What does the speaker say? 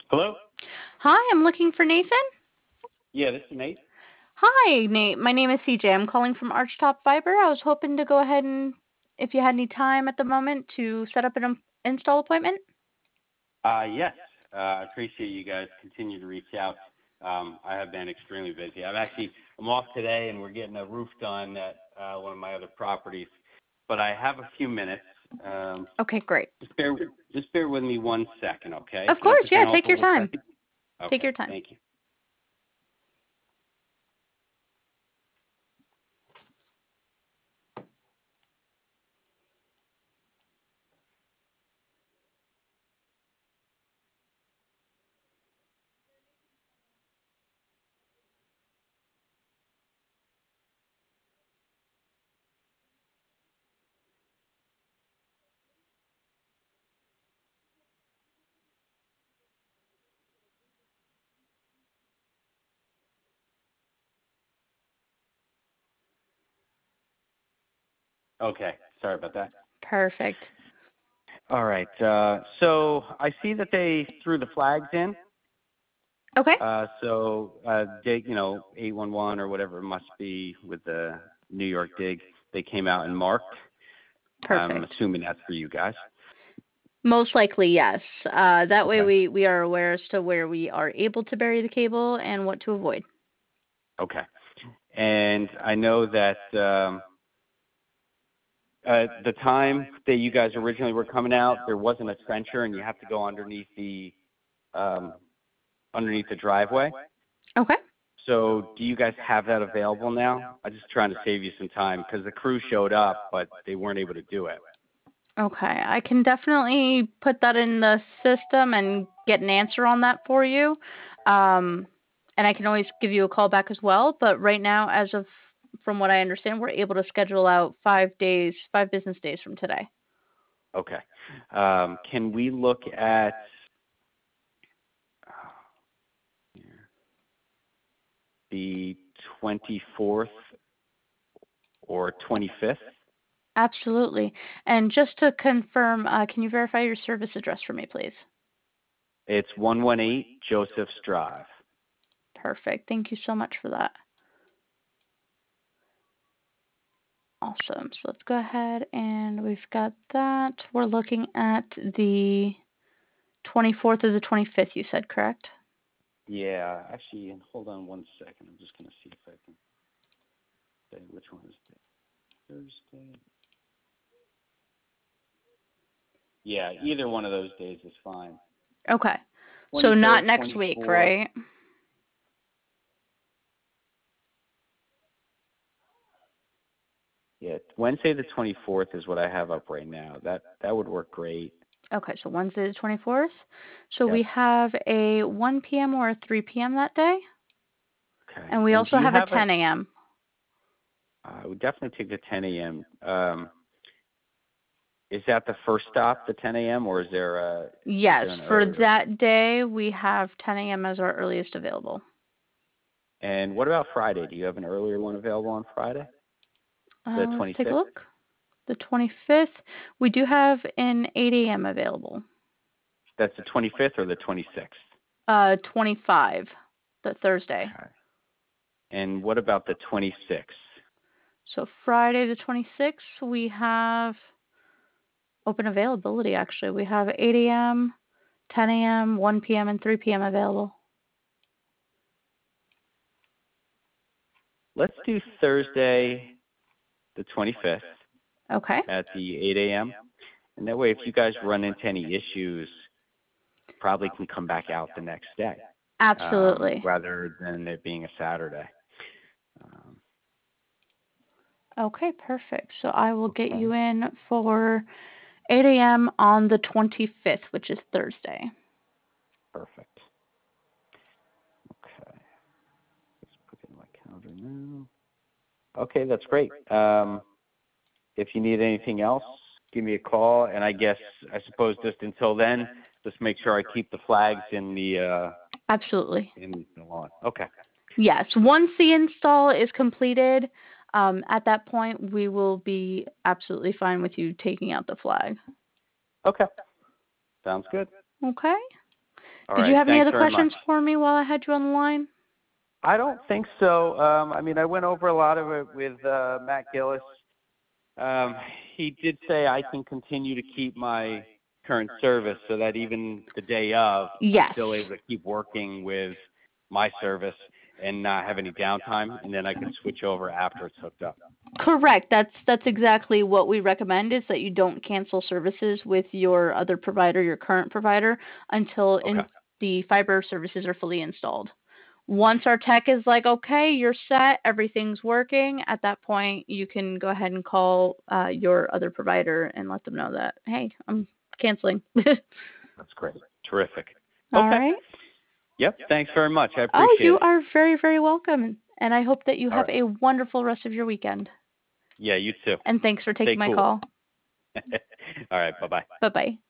Hello? Hi, I'm looking for Nathan. Yeah, this is Nate. Hi, Nate. My name is CJ. I'm calling from Archtop Fiber. I was hoping to go ahead and, if you had any time at the moment, to set up an install appointment. Yes, I appreciate you guys continue to reach out. I have been extremely busy. I'm off today, and we're getting a roof done at one of my other properties. But I have a few minutes. Um, Okay, great. just bear with me 1 second, okay? Of Can I course, put you yeah. on hold Take for your one time. second? Take Okay, your time. thank you. Okay, sorry about that. Perfect. All right, so I see that they threw the flags in. Okay. Dig, 811 or whatever it must be with the New York dig, they came out and marked. I'm Perfect. assuming that's for you guys. Most likely, yes. That way Okay. we are aware as to where we are able to bury the cable and what to avoid. Okay. And I know that the time that you guys originally were coming out, there wasn't a trencher, and you have to go um, underneath the driveway. Okay. So, do you guys have that available now? I'm just trying to save you some time because the crew showed up, but they weren't able to do it. Okay, I can definitely put that in the system and get an answer on that for you. Um, and I can always give you a call back as well. But right now, from what I understand, we're able to schedule out 5 days, 5 business days from today. Okay. Can we look at the 24th or 25th? Absolutely. And just to confirm, can you verify your service address for me, please? It's 118 Joseph's Drive. Perfect. Thank you so much for that. Awesome. So let's go ahead and we've got that. We're looking at the 24th or the 25th, you said, correct? Yeah, actually, hold on 1 second. I'm just going to see if I can say which one is it. Thursday. Yeah, either one of those days is fine. Okay. So not 23rd, next week, 24th. right? Yeah, Wednesday the 24th is what I have up right now. That would work great. Okay, so Wednesday the 24th. So we Yep. have a 1 p.m. or a 3 p.m. that day. Okay. And we And do also you have a have 10 a.m. I would definitely take the 10 a.m. Is that the first stop, the 10 a.m., or is Yes, there an for earlier? that day, we have 10 a.m. as our earliest available. And what about Friday? Do you have an earlier one available on Friday? The Let's take a 26th? look. The 25th, we do have an 8 a.m. available. That's the 25th or the 26th? 25, the Thursday. Okay. And what about the 26th? So Friday the 26th, we have open availability actually. We have 8 a.m., 10 a.m., 1 p.m., and 3 p.m. available. Let's do Thursday, the 25th Okay. at the 8 a.m. And that way, if you guys run into any issues, probably can come back out the next day Absolutely. rather than it being a Saturday. Um, Okay, perfect. So I will get okay. you in for 8 a.m. on the 25th, which is Thursday. Perfect. Okay. Let's put it in my calendar now. Okay, that's great. If you need anything else, give me a call. And I suppose just until then, just make sure I keep the flags Absolutely. in the lawn. Okay. Yes. Once the install is completed, at that point, we will be absolutely fine with you taking out the flag. Okay. Sounds good. Okay. All Did you right. have any Thanks other very much. questions for me while I had you on the line? I don't think so. I mean, I went over a lot of it with Matt Gillis. He did say I can continue to keep my current service so that even the day of, I'm Yes. still able to keep working with my service and not have any downtime, and then I can switch over after it's hooked up. Correct. That's exactly what we recommend is that you don't cancel services with your other provider, your current provider, until Okay. the fiber services are fully installed. Once our tech is like, okay, you're set, everything's working, at that point you can go ahead and call your other provider and let them know that, hey, I'm canceling. That's great. Terrific. All Okay. right. Yep. Thanks very much. I Oh, appreciate you it. are very, very welcome. And I hope that you All have right. a wonderful rest of your weekend. Yeah, you too. And thanks for Stay taking my cool. call. All right. Bye-bye. Bye-bye.